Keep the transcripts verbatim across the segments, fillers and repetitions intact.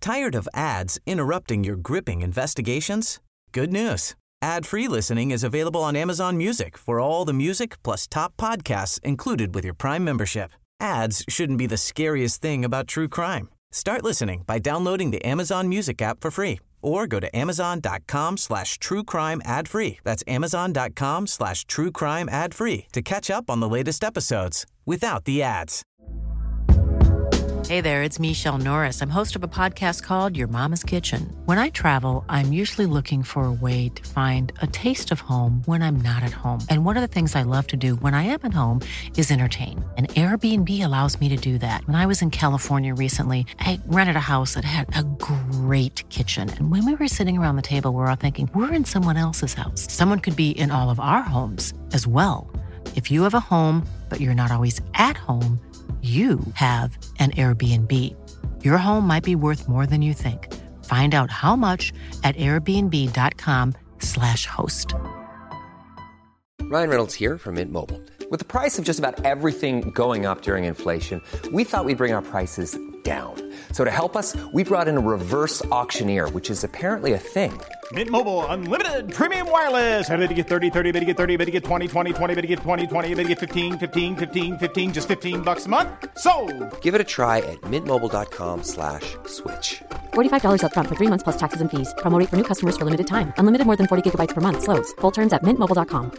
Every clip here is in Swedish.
Tired of ads interrupting your gripping investigations? Good news. Ad-free listening is available on Amazon Music for all the music plus top podcasts included with your Prime membership. Ads shouldn't be the scariest thing about true crime. Start listening by downloading the Amazon Music app for free or go to amazon.com slash true crime ad free. That's amazon.com slash true crime ad free to catch up on the latest episodes without the ads. Hey there, it's Michelle Norris. I'm host of a podcast called Your Mama's Kitchen. When I travel, I'm usually looking for a way to find a taste of home when I'm not at home. And one of the things I love to do when I am at home is entertain. And Airbnb allows me to do that. When I was in California recently, I rented a house that had a great kitchen. And when we were sitting around the table, we were all thinking, we're in someone else's house. Someone could be in all of our homes as well. If you have a home, but you're not always at home, you have an Airbnb. Your home might be worth more than you think. Find out how much at airbnb.com slash host. Ryan Reynolds here from Mint Mobile. With the price of just about everything going up during inflation, we thought we'd bring our prices down. So to help us, we brought in a reverse auctioneer, which is apparently a thing. Mint Mobile Unlimited Premium Wireless. How to get thirty, thirty, how to get thirty, how to get twenty, twenty, twenty, how to get twenty, twenty, how to get fifteen, fifteen, fifteen, fifteen, just fifteen bucks a month? Sold! Give it a try at mintmobile.com slash switch. forty-five dollars up front for three months plus taxes and fees. Promo rate for new customers for limited time. Unlimited more than forty gigabytes per month. Slows full terms at mint mobile dot com.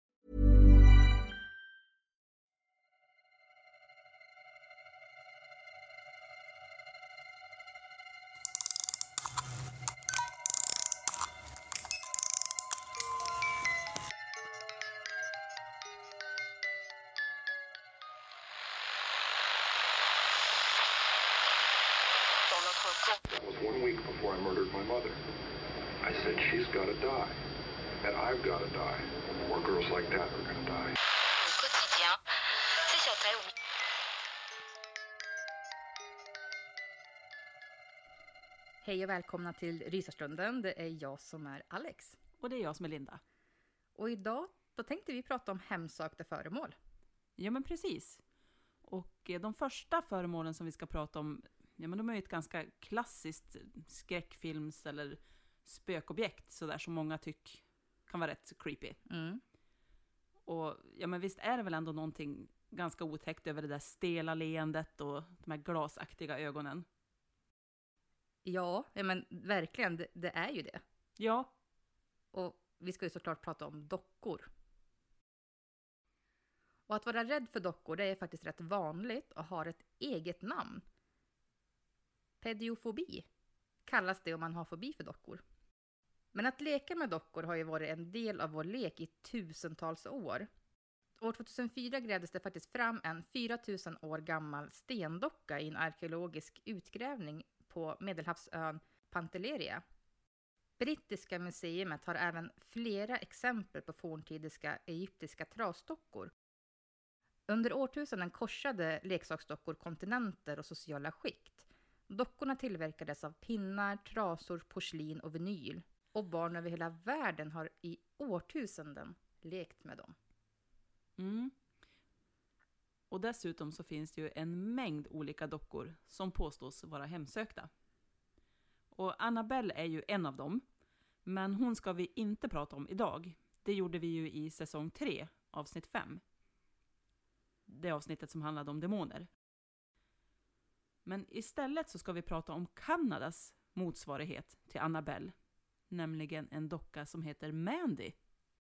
That was one week before I murdered my mother. I said, she's got to die. And I've got to die. More girls like that are going to die. Au quotidien, c'est sur Terre, oui. Hej och välkomna till Rysarstunden. Det är jag som är Alex. Och det är jag som är Linda. Och idag då tänkte vi prata om hemsökta föremål. Ja men precis. Och de första föremålen som vi ska prata om, ja men de är ju ett ganska klassiskt skräckfilms- eller spökobjekt. Sådär som många tycker kan vara rätt creepy. Mm. Och ja men visst är det väl ändå någonting ganska otäckt över det där stela leendet och de här glasaktiga ögonen. Ja, men verkligen, det, det är ju det. Ja. Och vi ska ju såklart prata om dockor. Och att vara rädd för dockor, det är faktiskt rätt vanligt och har ett eget namn. Pediofobi kallas det om man har fobi för dockor. Men att leka med dockor har ju varit en del av vår lek i tusentals år. År tjugohundrafyra grävdes det faktiskt fram en fyra tusen år gammal stendocka i en arkeologisk utgrävning på Medelhavsön Pantelleria. Brittiska museet har även flera exempel på forntidiska egyptiska trasdockor. Under årtusenden korsade leksaksdockor kontinenter och sociala skikt. Dockorna tillverkades av pinnar, trasor, porslin och vinyl. Och barn över hela världen har i årtusenden lekt med dem. Mm. Och dessutom så finns det ju en mängd olika dockor som påstås vara hemsökta. Och Annabelle är ju en av dem. Men hon ska vi inte prata om idag. Det gjorde vi ju i säsong tre, avsnitt fem. Det avsnittet som handlade om demoner. Men istället så ska vi prata om Kanadas motsvarighet till Annabelle. Nämligen en docka som heter Mandy.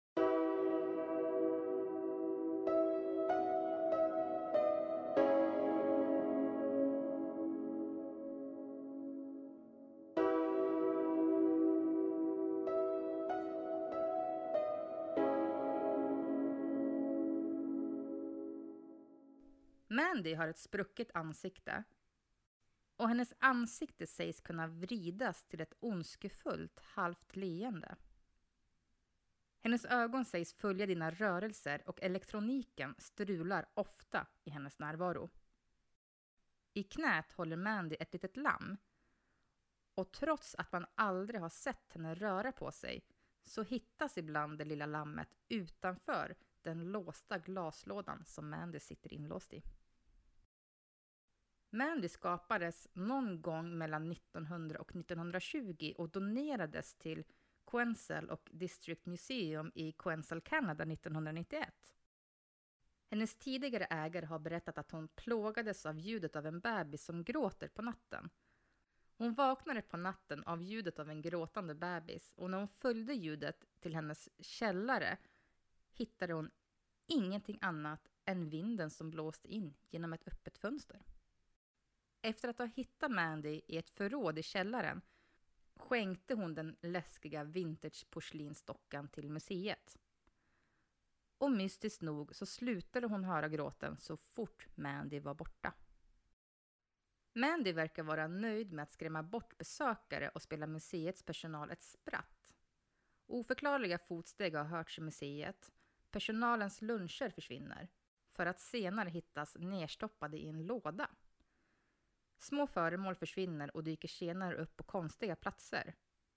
Mandy har ett sprucket ansikte. Och hennes ansikte sägs kunna vridas till ett ondskefullt halvt leende. Hennes ögon sägs följa dina rörelser och elektroniken strular ofta i hennes närvaro. I knät håller Mandy ett litet lamm. Och trots att man aldrig har sett henne röra på sig så hittas ibland det lilla lammet utanför den låsta glaslådan som Mandy sitter inlåst i. Mandy skapades någon gång mellan nittonhundra och nittonhundratjugo och donerades till Queensel och District Museum i Queensel, Kanada nittonhundranittioett. Hennes tidigare ägare har berättat att hon plågades av ljudet av en bebis som gråter på natten. Hon vaknade på natten av ljudet av en gråtande bebis och när hon följde ljudet till hennes källare hittade hon ingenting annat än vinden som blåste in genom ett öppet fönster. Efter att ha hittat Mandy i ett förråd i källaren skänkte hon den läskiga vintage porslinsdockan till museet. Och mystiskt nog så slutade hon höra gråten så fort Mandy var borta. Mandy verkar vara nöjd med att skrämma bort besökare och spela museets personal ett spratt. Oförklarliga fotsteg har hörts i museet. Personalens luncher försvinner för att senare hittas nerstoppade i en låda. Små föremål försvinner och dyker senare upp på konstiga platser.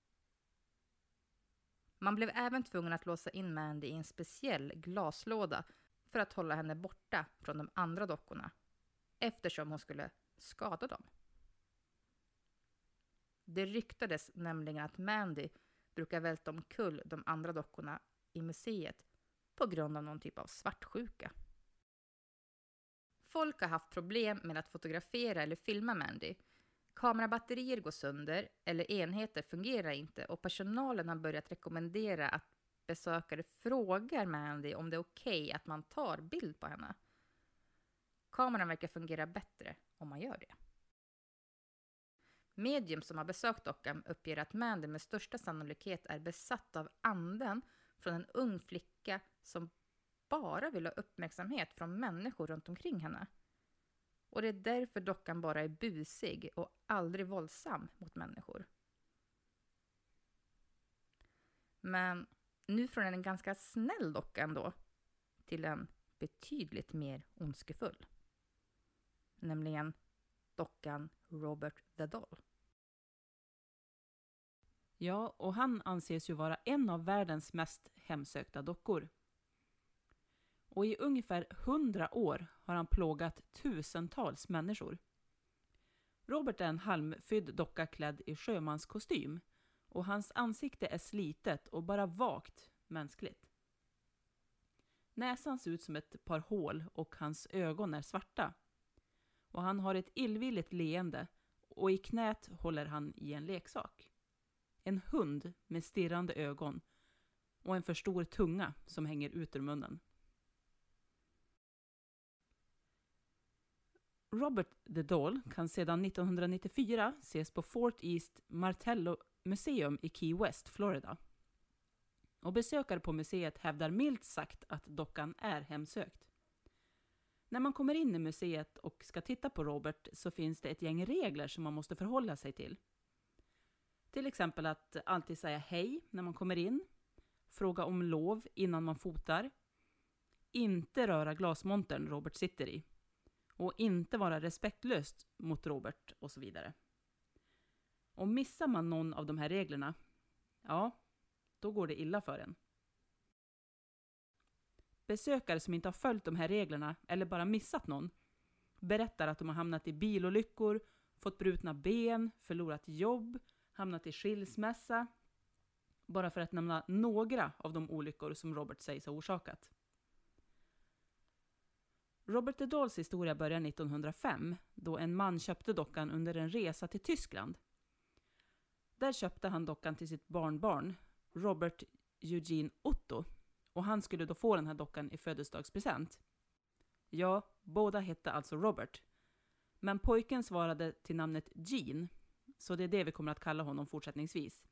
Man blev även tvungen att låsa in Mandy i en speciell glaslåda för att hålla henne borta från de andra dockorna, eftersom hon skulle skada dem. Det ryktades nämligen att Mandy brukar välta omkull de andra dockorna i museet på grund av någon typ av svartsjuka. Folk har haft problem med att fotografera eller filma Mandy. Kamerabatterier går sönder eller enheter fungerar inte och personalen har börjat rekommendera att besökare frågar Mandy om det är okej att man tar bild på henne. Kameran verkar fungera bättre om man gör det. Medium som har besökt dockan uppger att Mandy med största sannolikhet är besatt av anden från en ung flicka som bara vill ha uppmärksamhet från människor runt omkring henne. Och det är därför dockan bara är busig och aldrig våldsam mot människor. Men nu från en ganska snäll docka ändå till en betydligt mer ondskefull. Nämligen dockan Robert the Doll. Ja, och han anses ju vara en av världens mest hemsökta dockor. Och i ungefär hundra år har han plågat tusentals människor. Robert är en halmfydd docka klädd i sjömanskostym och hans ansikte är slitet och bara vagt mänskligt. Näsan ser ut som ett par hål och hans ögon är svarta. Och han har ett illvilligt leende och i knät håller han i en leksak. En hund med stirrande ögon och en för stor tunga som hänger ut ur munnen. Robert the Doll kan sedan nittonhundranittiofyra ses på Fort East Martello Museum i Key West, Florida. Och besökare på museet hävdar milt sagt att dockan är hemsökt. När man kommer in i museet och ska titta på Robert så finns det ett gäng regler som man måste förhålla sig till. Till exempel att alltid säga hej när man kommer in, fråga om lov innan man fotar, inte röra glasmontern Robert sitter i och inte vara respektlöst mot Robert och så vidare. Och missar man någon av de här reglerna, ja, då går det illa för en. Besökare som inte har följt de här reglerna eller bara missat någon berättar att de har hamnat i bilolyckor, fått brutna ben, förlorat jobb, hamnat i skilsmässa. Bara för att nämna några av de olyckor som Robert sägs ha orsakat. Robert the Dolls historia börjar nittonhundrafem då en man köpte dockan under en resa till Tyskland. Där köpte han dockan till sitt barnbarn, Robert Eugene Otto, och han skulle då få den här dockan i födelsedagspresent. Ja, båda hette alltså Robert. Men pojken svarade till namnet Gene, så det är det vi kommer att kalla honom fortsättningsvis.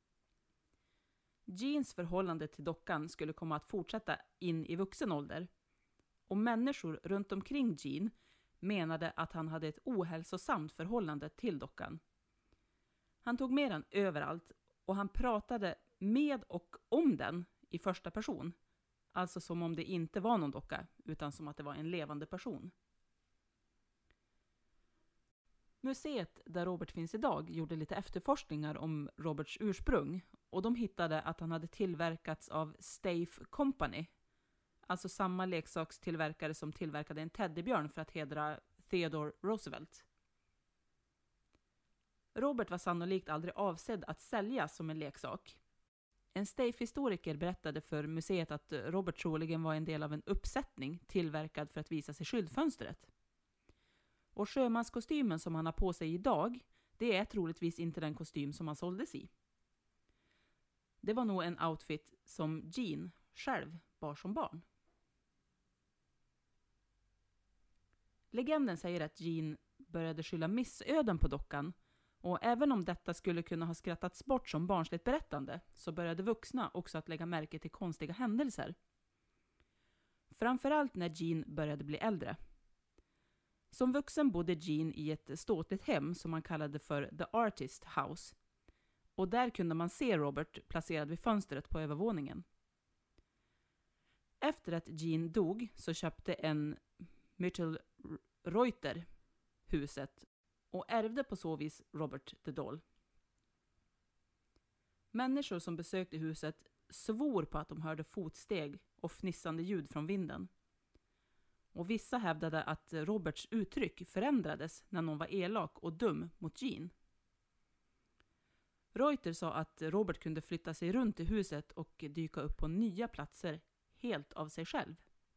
Genes förhållande till dockan skulle komma att fortsätta in i vuxen ålder. Och människor runt omkring Gene menade att han hade ett ohälsosamt förhållande till dockan. Han tog med den överallt och han pratade med och om den i första person. Alltså som om det inte var någon docka utan som att det var en levande person. Museet där Robert finns idag gjorde lite efterforskningar om Roberts ursprung och de hittade att han hade tillverkats av Steiff Company, alltså samma leksakstillverkare som tillverkade en teddybjörn för att hedra Theodore Roosevelt. Robert var sannolikt aldrig avsedd att säljas som en leksak. En Steiff-historiker berättade för museet att Robert troligen var en del av en uppsättning tillverkad för att visas i skyltfönstret. Och sjömanskostymen som han har på sig idag, det är troligtvis inte den kostym som han såldes i. Det var nog en outfit som Jean själv bar som barn. Legenden säger att Jean började skylla missöden på dockan, och även om detta skulle kunna ha skrattats bort som barnsligt berättande så började vuxna också att lägga märke till konstiga händelser. Framförallt när Jean började bli äldre. Som vuxen bodde Jean i ett ståtligt hem som man kallade för The Artist House. Och där kunde man se Robert placerad vid fönstret på övervåningen. Efter att Jean dog så köpte en Myrtle Reuter huset och ärvde på så vis Robert the Doll. Människor som besökte huset svor på att de hörde fotsteg och fnissande ljud från vinden. Och vissa hävdade att Roberts uttryck förändrades när någon var elak och dum mot Jean. Reuter sa att Robert kunde flytta sig runt i huset och dyka upp på nya platser helt av sig själv.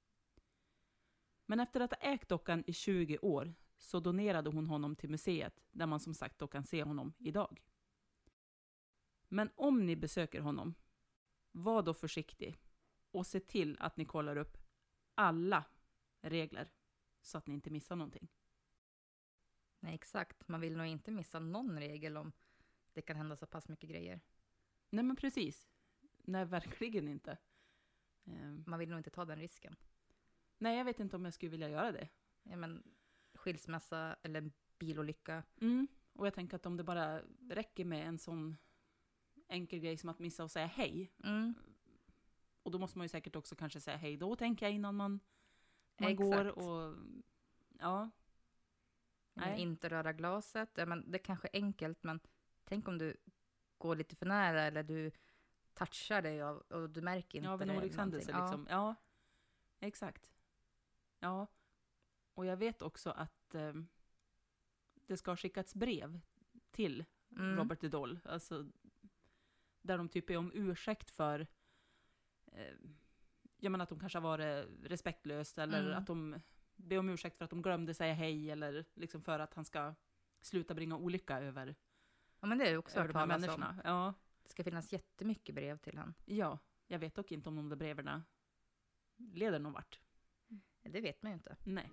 Men efter att ha ägt dockan i tjugo år så donerade hon honom till museet där man som sagt då kan se honom idag. Men om ni besöker honom, var då försiktig och se till att ni kollar upp alla regler så att ni inte missar någonting. Nej, exakt. Man vill nog inte missa någon regel om det kan hända så pass mycket grejer. Nej, men precis. Nej, verkligen inte. Man vill nog inte ta den risken. Nej, jag vet inte om jag skulle vilja göra det. Ja, men skilsmässa eller en bilolycka. Mm. Och jag tänker att om det bara räcker med en sån enkel grej som att missa och säga hej. Mm. Och då måste man ju säkert också kanske säga hej då, tänker jag, innan man, man Exakt. går. Och ja. Men inte röra glaset. Ja, men det är kanske är enkelt, men tänk om du går lite för nära eller du touchar dig och, och du märker inte ja, det. Ja, en olyckshändelse liksom. Ja. ja, exakt. Ja, och jag vet också att eh, det ska ha skickats brev till mm. Robert the Doll. Alltså, där de typ är om ursäkt för eh, jag menar att de kanske har varit respektlöst eller mm. att de ber om ursäkt för att de glömde säga hej eller liksom för att han ska sluta bringa olycka över, ja, men det är ju också över de här människorna. Ja. Det ska finnas jättemycket brev till han. Ja, jag vet dock inte om de där breven leder någon vart. Det vet man ju inte. Nej.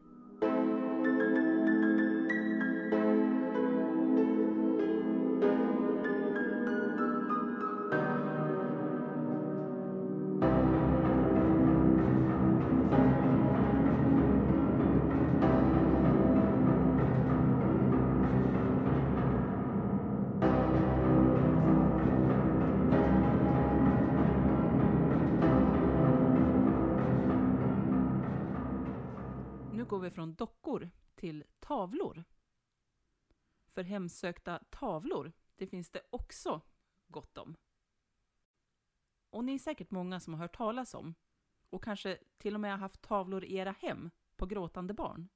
Går vi från dockor till tavlor. För hemsökta tavlor, det finns det också gott om. Och ni är säkert många som har hört talas om och kanske till och med har haft tavlor i era hem på gråtande barn.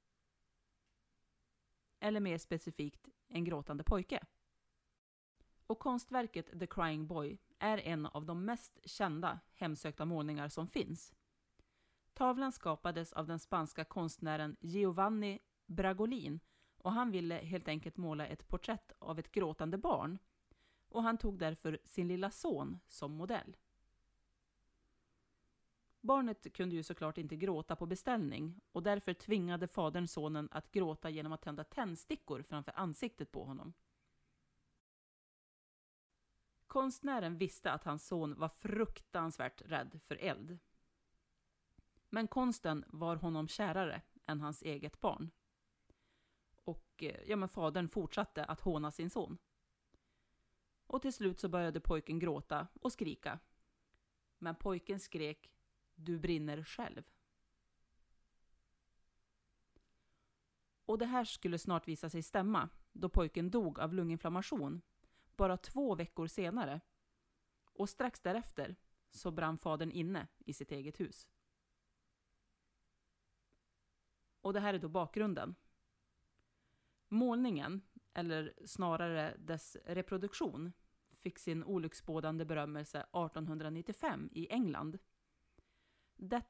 Eller mer specifikt, en gråtande pojke. Och konstverket The Crying Boy är en av de mest kända hemsökta målningar som finns. Tavlan skapades av den spanska konstnären Giovanni Bragolin och han ville helt enkelt måla ett porträtt av ett gråtande barn och han tog därför sin lilla son som modell. Barnet kunde ju såklart inte gråta på beställning och därför tvingade fadern sonen att gråta genom att tända tändstickor framför ansiktet på honom. Konstnären visste att hans son var fruktansvärt rädd för eld. Men konsten var honom kärare än hans eget barn. Och ja, men fadern fortsatte att håna sin son. Och till slut så började pojken gråta och skrika. Men pojken skrek, du brinner själv. Och det här skulle snart visa sig stämma, då pojken dog av lunginflammation bara två veckor senare. Och strax därefter så brann fadern inne i sitt eget hus. Och det här är då bakgrunden. Målningen, eller snarare dess reproduktion, fick sin olycksbådande berömmelse arton nittiofem i England. Det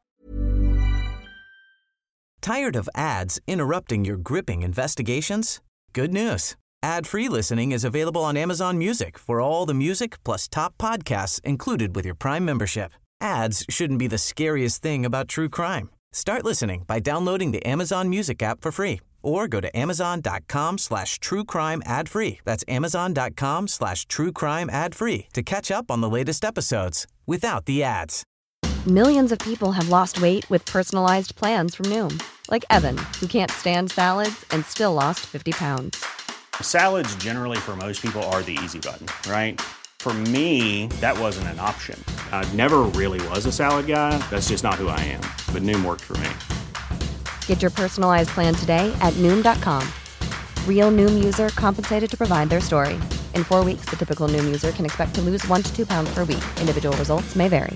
Tired of ads interrupting your gripping investigations? Good news. Ad-free listening is available on Amazon Music for all the music plus top podcasts included with your Prime membership. Ads shouldn't be the scariest thing about true crime. Start listening by downloading the Amazon Music app for free or go to amazon.com slash true crime ad free. That's amazon.com slash true crime ad free to catch up on the latest episodes without the ads. Millions of people have lost weight with personalized plans from Noom. Like Evan, who can't stand salads and still lost fifty pounds. Salads generally for most people are the easy button, right? For me, that wasn't an option. I never really was a salad guy. That's just not who I am. But Noom worked for me. Get your personalized plan today at Noom dot com. Real Noom user compensated to provide their story. In four weeks, the typical Noom user can expect to lose one to two pounds per week. Individual results may vary.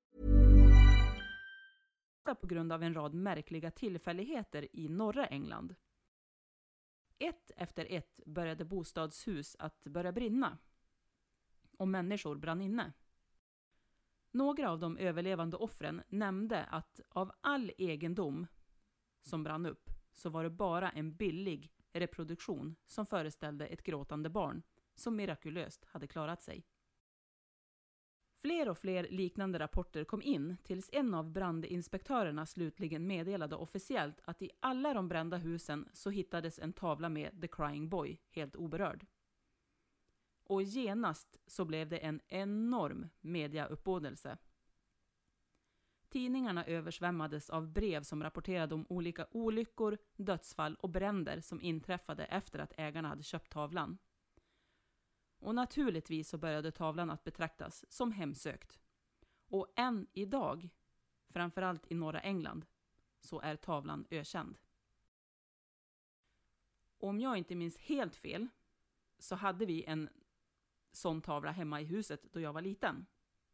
På grund av en rad märkliga tillfälligheter i norra England. Ett efter ett började bostadshus att börja brinna. Och människor brann inne. Några av de överlevande offren nämnde att av all egendom som brann upp så var det bara en billig reproduktion som föreställde ett gråtande barn som mirakulöst hade klarat sig. Fler och fler liknande rapporter kom in tills en av brandinspektörerna slutligen meddelade officiellt att i alla de brända husen så hittades en tavla med The Crying Boy helt oberörd. Och genast så blev det en enorm mediauppbådelse. Tidningarna översvämmades av brev som rapporterade om olika olyckor, dödsfall och bränder som inträffade efter att ägarna hade köpt tavlan. Och naturligtvis så började tavlan att betraktas som hemsökt. Och än idag, framförallt i norra England, så är tavlan ökänd. Om jag inte minns helt fel så hade vi en sån tavla hemma i huset då jag var liten.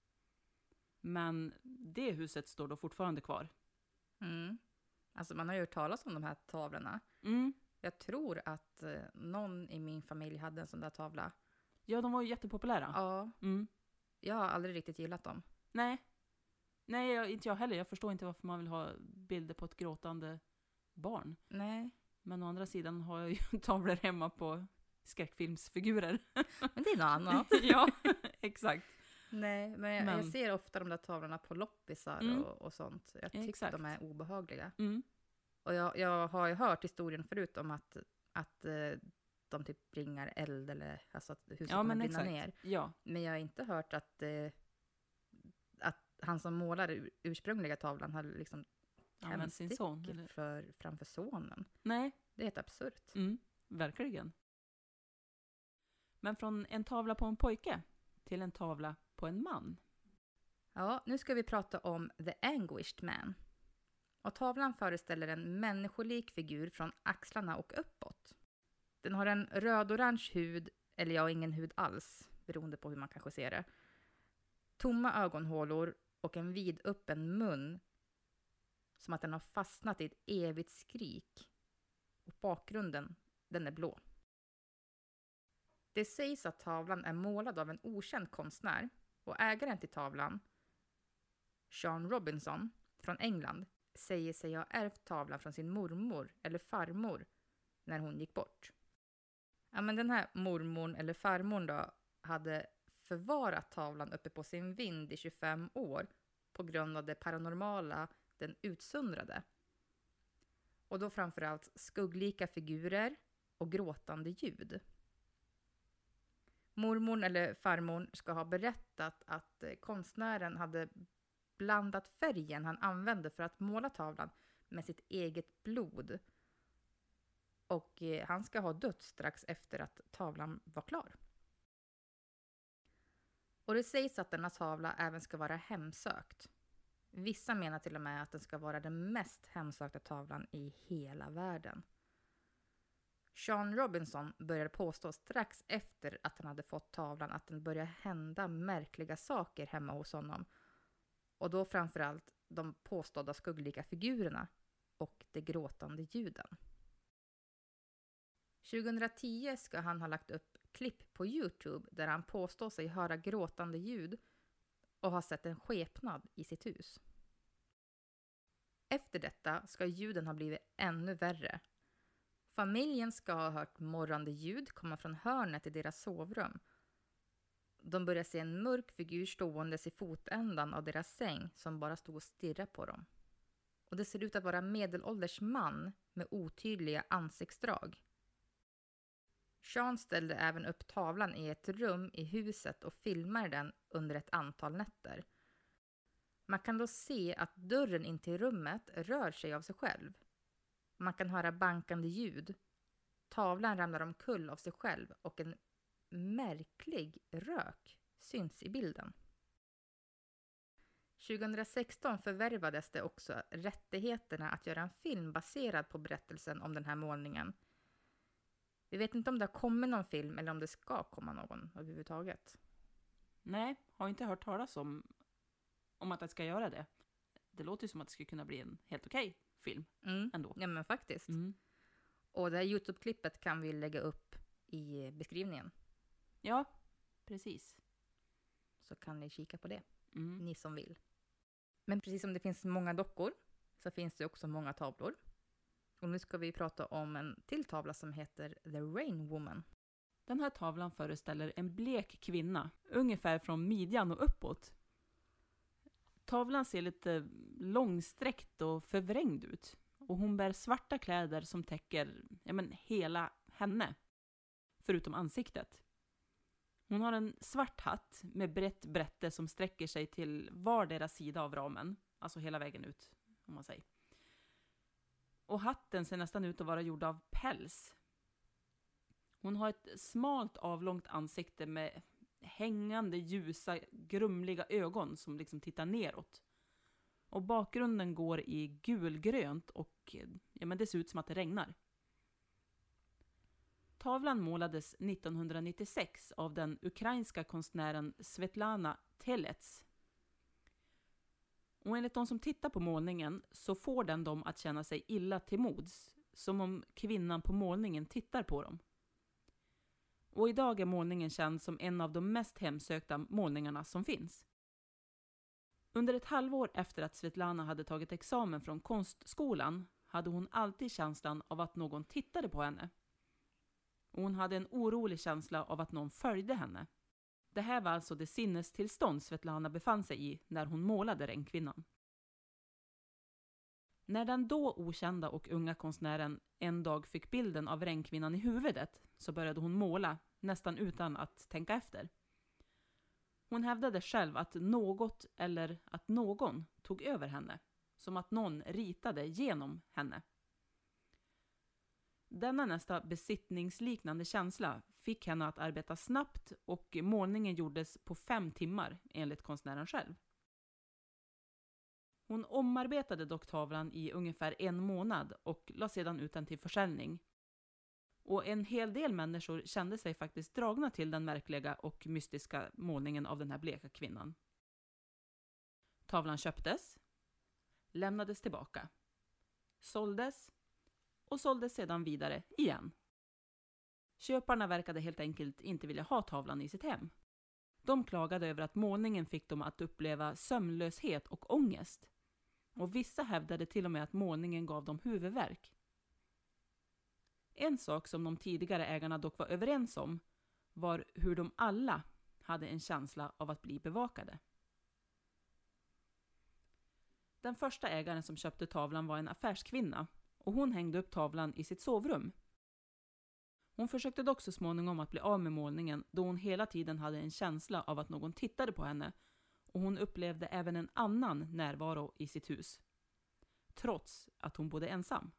Men det huset står då fortfarande kvar. Mm. Alltså man har ju hört talas om de här tavlorna. Mm. Jag tror att eh, någon i min familj hade en sån där tavla. Ja, de var ju jättepopulära. Ja. Mm. Jag har aldrig riktigt gillat dem. Nej. Nej, jag, inte jag heller. Jag förstår inte varför man vill ha bilder på ett gråtande barn. Nej. Men å andra sidan har jag ju tavlor hemma på skräckfilmsfigurer. Men det är något annat. Ja, exakt. Nej, men jag, Men- jag ser ofta de där tavlorna på loppisar Mm. och, och sånt. Jag tycker Exakt. de är obehagliga. Mm. Och jag, jag har ju hört historien förut om att, att eh, de typ bringar eld eller alltså att huset Ja, kommer men brinna exakt. ner. Ja. Men jag har inte hört att, eh, att han som målade ur- ursprungliga tavlan hade liksom Använt sin son, tändstickor eller? för, framför sonen. Nej. Det är helt absurt. Mm. Verkligen. Men från en tavla på en pojke till en tavla på en man. Ja, nu ska vi prata om The Anguished Man. Och tavlan föreställer en människolik figur från axlarna och uppåt. Den har en röd-orange hud, eller ja, ingen hud alls, beroende på hur man kanske ser det. Tomma ögonhålor och en vidöppen mun, som att den har fastnat i ett evigt skrik. Och bakgrunden, den är blå. Det sägs att tavlan är målad av en okänd konstnär och ägaren till tavlan, Sean Robinson från England, säger sig ha ärvt tavlan från sin mormor eller farmor när hon gick bort. Ja, men den här mormorn eller farmorn då hade förvarat tavlan uppe på sin vind i tjugofem år på grund av det paranormala den utsundrade. Och då framförallt skugglika figurer och gråtande ljud. Mormorn eller farmorn ska ha berättat att eh, konstnären hade blandat färgen han använde för att måla tavlan med sitt eget blod. Och eh, han ska ha dött strax efter att tavlan var klar. Och det sägs att denna tavla även ska vara hemsökt. Vissa menar till och med att den ska vara den mest hemsökta tavlan i hela världen. Sean Robinson började påstå strax efter att han hade fått tavlan att den började hända märkliga saker hemma hos honom. Och då framförallt de påstådda skugglika figurerna och de gråtande ljuden. tjugohundratio ska han ha lagt upp klipp på YouTube där han påstår sig höra gråtande ljud och har sett en skepnad i sitt hus. Efter detta ska ljuden ha blivit ännu värre. Familjen ska ha hört morrande ljud komma från hörnet i deras sovrum. De börjar se en mörk figur ståendes i fotändan av deras säng som bara stod och stirrade på dem. Och det ser ut att vara en medelålders man med otydliga ansiktsdrag. Sean ställde även upp tavlan i ett rum i huset och filmade den under ett antal nätter. Man kan då se att dörren in till rummet rör sig av sig själv. Man kan höra bankande ljud. Tavlan ramlar omkull av sig själv och en märklig rök syns i bilden. tjugohundrasexton förvärvades det också rättigheterna att göra en film baserad på berättelsen om den här målningen. Vi vet inte om det har kommit någon film eller om det ska komma någon överhuvudtaget. Nej, har inte hört talas om, om att det ska göra det. Det låter ju som att det skulle kunna bli en helt okej film mm. ändå. Ja, men faktiskt. Mm. Och det här YouTube-klippet kan vi lägga upp i beskrivningen. Ja, precis. Så kan ni kika på det, Mm. ni som vill. Men precis som det finns många dockor så finns det också många tavlor. Och nu ska vi prata om en till tavla som heter The Rain Woman. Den här tavlan föreställer en blek kvinna, ungefär från midjan och uppåt. Tavlan ser lite långsträckt och förvrängd ut. Och hon bär svarta kläder som täcker ja men, hela henne, förutom ansiktet. Hon har en svart hatt med brett brätte som sträcker sig till vardera sida av ramen. Alltså hela vägen ut, om man säger. Och hatten ser nästan ut att vara gjord av päls. Hon har ett smalt avlångt ansikte med hängande ljusa grumliga ögon som liksom tittar neråt. Och bakgrunden går i gulgrönt och ja, men det ser ut som att det regnar. Tavlan målades nittonhundranittiosex av den ukrainska konstnären Svetlana Telets. Och enligt de som tittar på målningen så får den dem att känna sig illa till mods, som om kvinnan på målningen tittar på dem. Och idag är målningen känd som en av de mest hemsökta målningarna som finns. Under ett halvår efter att Svetlana hade tagit examen från konstskolan hade hon alltid känslan av att någon tittade på henne. Och hon hade en orolig känsla av att någon följde henne. Det här var alltså det sinnestillstånd Svetlana befann sig i när hon målade regnkvinnan. När den då okända och unga konstnären en dag fick bilden av regnkvinnan i huvudet så började hon måla nästan utan att tänka efter. Hon hävdade själv att något eller att någon tog över henne, som att någon ritade genom henne. Denna nästa besittningsliknande känsla fick henne att arbeta snabbt och målningen gjordes på fem timmar enligt konstnären själv. Hon omarbetade dock tavlan i ungefär en månad och la sedan ut den till försäljning. Och en hel del människor kände sig faktiskt dragna till den märkliga och mystiska målningen av den här bleka kvinnan. Tavlan köptes, lämnades tillbaka, såldes och såldes sedan vidare igen. Köparna verkade helt enkelt inte vilja ha tavlan i sitt hem. De klagade över att målningen fick dem att uppleva sömnlöshet och ångest. Och vissa hävdade till och med att målningen gav dem huvudvärk. En sak som de tidigare ägarna dock var överens om var hur de alla hade en känsla av att bli bevakade. Den första ägaren som köpte tavlan var en affärskvinna och hon hängde upp tavlan i sitt sovrum. Hon försökte dock så småningom att bli av med målningen då hon hela tiden hade en känsla av att någon tittade på henne och hon upplevde även en annan närvaro i sitt hus, trots att hon bodde ensam.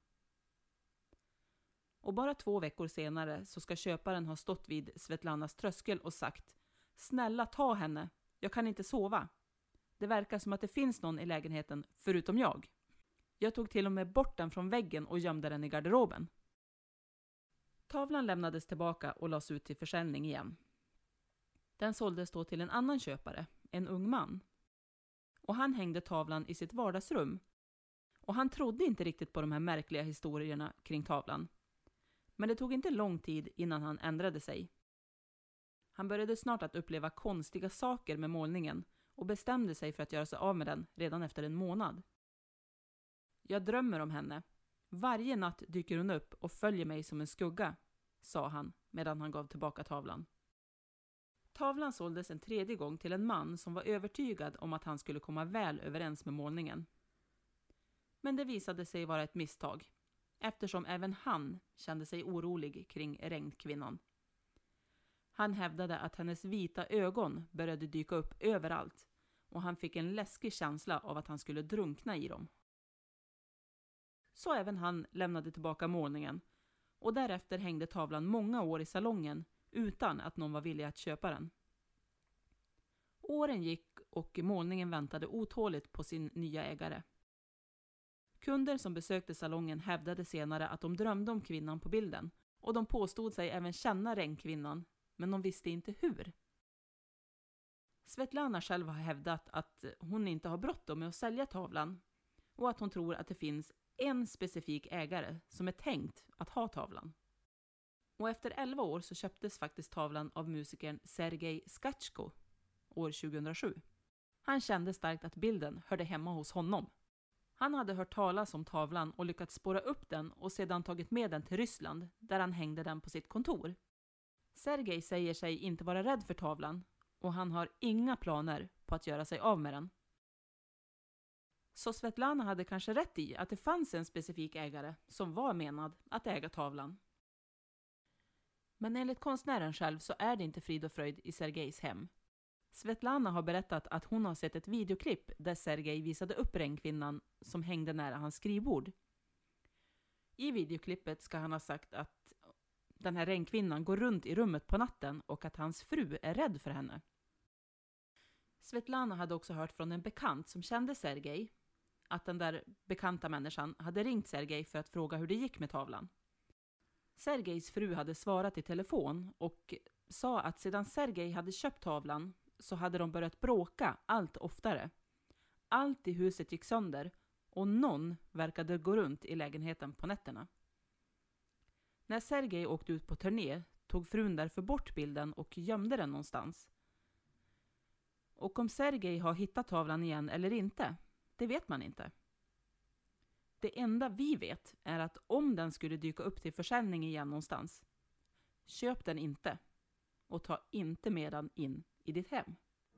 Och bara två veckor senare så ska köparen ha stått vid Svetlanas tröskel och sagt: "Snälla ta henne, jag kan inte sova. Det verkar som att det finns någon i lägenheten förutom jag. Jag tog till och med bort den från väggen och gömde den i garderoben." Tavlan lämnades tillbaka och lades ut till försäljning igen. Den såldes då till en annan köpare, en ung man. Och han hängde tavlan i sitt vardagsrum. Och han trodde inte riktigt på de här märkliga historierna kring tavlan. Men det tog inte lång tid innan han ändrade sig. Han började snart att uppleva konstiga saker med målningen och bestämde sig för att göra sig av med den redan efter en månad. Jag drömmer om henne. Varje natt dyker hon upp och följer mig som en skugga, sa han medan han gav tillbaka tavlan. Tavlan såldes en tredje gång till en man som var övertygad om att han skulle komma väl överens med målningen. Men det visade sig vara ett misstag, eftersom även han kände sig orolig kring regnkvinnan. Han hävdade att hennes vita ögon började dyka upp överallt och han fick en läskig känsla av att han skulle drunkna i dem. Så även han lämnade tillbaka målningen och därefter hängde tavlan många år i salongen utan att någon var villig att köpa den. Åren gick och målningen väntade otåligt på sin nya ägare. Kunder som besökte salongen hävdade senare att de drömde om kvinnan på bilden och de påstod sig även känna regnkvinnan, men de visste inte hur. Svetlana själv har hävdat att hon inte har bråttom med att sälja tavlan och att hon tror att det finns en specifik ägare som är tänkt att ha tavlan. Och efter elva år så köptes faktiskt tavlan av musikern Sergej Skatjko år tjugohundrasju. Han kände starkt att bilden hörde hemma hos honom. Han hade hört talas om tavlan och lyckats spåra upp den och sedan tagit med den till Ryssland där han hängde den på sitt kontor. Sergej säger sig inte vara rädd för tavlan och han har inga planer på att göra sig av med den. Så Svetlana hade kanske rätt i att det fanns en specifik ägare som var menad att äga tavlan. Men enligt konstnären själv så är det inte frid och fröjd i Sergejs hem. Svetlana har berättat att hon har sett ett videoklipp där Sergej visade upp regnkvinnan som hängde nära hans skrivbord. I videoklippet ska han ha sagt att den här regnkvinnan går runt i rummet på natten och att hans fru är rädd för henne. Svetlana hade också hört från en bekant som kände Sergej att den där bekanta människan hade ringt Sergej för att fråga hur det gick med tavlan. Sergejs fru hade svarat i telefon och sa att sedan Sergej hade köpt tavlan så hade de börjat bråka allt oftare. Allt i huset gick sönder och någon verkade gå runt i lägenheten på nätterna. När Sergej åkte ut på turné tog frun därför bort bilden och gömde den någonstans. Och om Sergej har hittat tavlan igen eller inte, det vet man inte. Det enda vi vet är att om den skulle dyka upp till försäljning igen någonstans, köp den inte och ta inte med den in i ditt hem.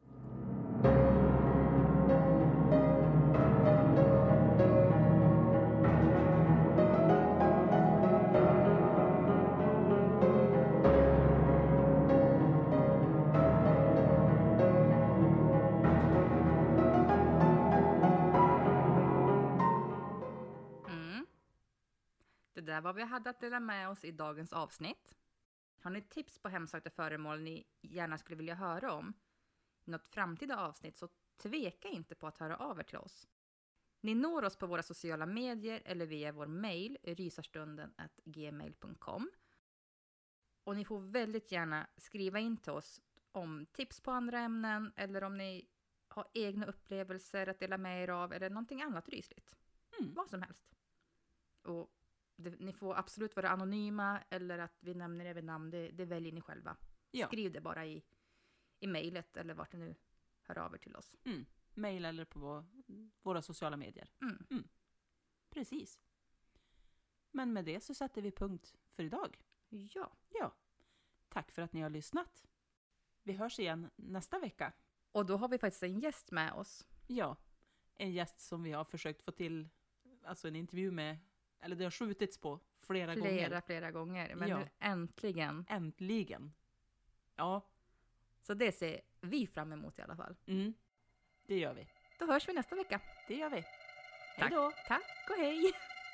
Det där var vi hade att dela med oss i dagens avsnitt. Har ni tips på hemsökta föremål ni gärna skulle vilja höra om i något framtida avsnitt så tveka inte på att höra av er till oss. Ni når oss på våra sociala medier eller via vår mejl rysarstunden snabel-a gmail punkt com. Och ni får väldigt gärna skriva in till oss om tips på andra ämnen eller om ni har egna upplevelser att dela med er av eller någonting annat rysligt. Mm. Vad som helst. Och det, ni får absolut vara anonyma eller att vi nämner er vid namn. Det, det väljer ni själva. Ja. Skriv det bara i, i mejlet eller vart ni nu hör av er till oss. Mm. Mejl eller på vår, våra sociala medier. Mm. Mm. Precis. Men med det så sätter vi punkt för idag. Ja. Ja. Tack för att ni har lyssnat. Vi hörs igen nästa vecka. Och då har vi faktiskt en gäst med oss. Ja. En gäst som vi har försökt få till alltså en intervju med. Eller det har skjutits på flera, flera gånger. Flera, flera gånger. Men ja. nu äntligen. Äntligen. Ja. Så det ser vi fram emot i alla fall. Mm. Det gör vi. Då hörs vi nästa vecka. Det gör vi. Hej då. Tack. Tack och hej.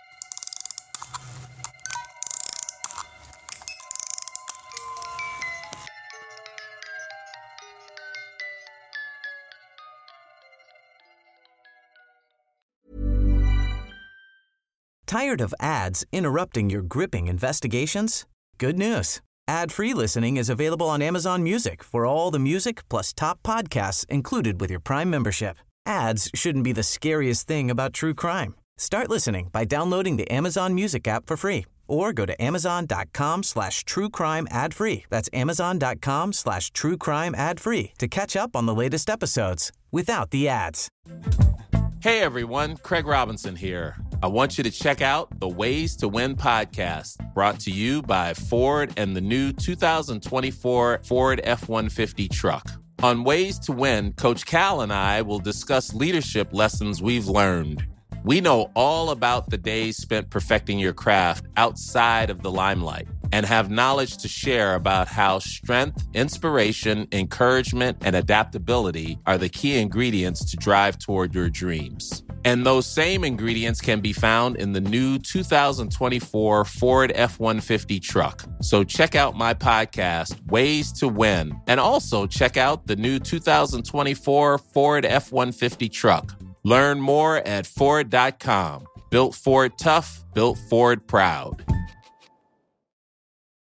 Tired of ads interrupting your gripping investigations? Good news. Ad-free listening is available on Amazon Music for all the music plus top podcasts included with your Prime membership. Ads shouldn't be the scariest thing about true crime. Start listening by downloading the Amazon Music app for free Or go to amazon.com slash true crime ad free. That's amazon.com slash true crime ad free to catch up on the latest episodes without the ads. Hey everyone, Craig Robinson here. I want you to check out the Ways to Win podcast, brought to you by Ford and the new two thousand twenty-four Ford F one fifty truck. On Ways to Win, Coach Cal and I will discuss leadership lessons we've learned. We know all about the days spent perfecting your craft outside of the limelight and have knowledge to share about how strength, inspiration, encouragement, and adaptability are the key ingredients to drive toward your dreams. And those same ingredients can be found in the new two thousand twenty-four Ford F one fifty truck. So check out my podcast, Ways to Win, and also check out the new two thousand twenty-four Ford F one fifty truck. Learn more at Ford dot com. Built Ford tough, built Ford proud.